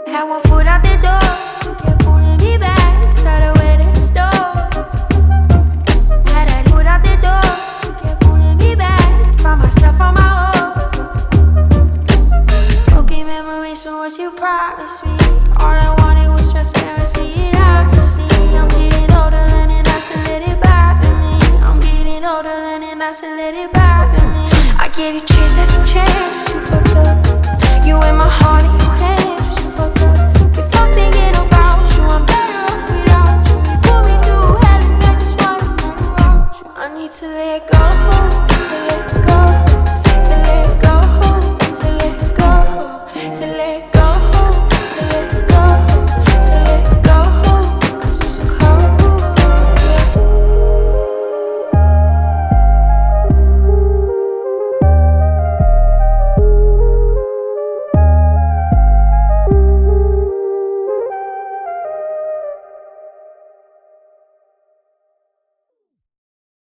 Had one foot out the door, you kept pulling me back, tied away to the store. Had that foot out the door, you kept pulling me back, found myself on my own. Broken memories from what you promised me. All I wanted was transparency and honesty. I'm getting older, learning not to let it bother me. I'm getting older, learning not to let it bother me. I gave you chance after chance, but you fucked up. You in my heart.